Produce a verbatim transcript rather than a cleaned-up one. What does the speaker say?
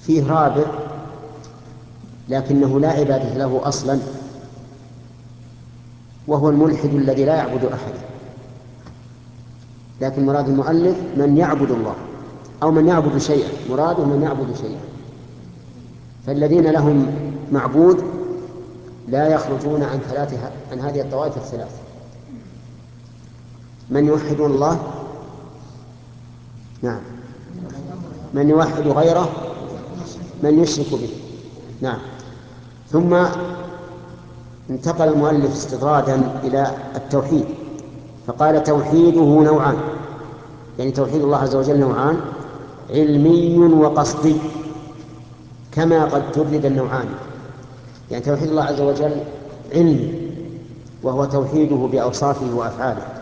فيه رابع لكنه لا عبادة له أصلا، وهو الملحد الذي لا يعبد أحدا، لكن مراد المؤلف من يعبد الله أو من يعبد شيئا، مراده من يعبد شيئا. فالذين لهم معبود لا يخرجون عن ثلاثة عن هذه الطوائف الثلاث: من يوحدون الله، نعم، من يوحد غيره، من يشرك به، نعم. ثم انتقل المؤلف استطرادا إلى التوحيد فقال: توحيده نوعان، يعني توحيد الله عز وجل نوعان: علمي وقصدي، كما قد جرد النوعان. يعني توحيد الله عز وجل علمي، وهو توحيده بأوصافه وأفعاله،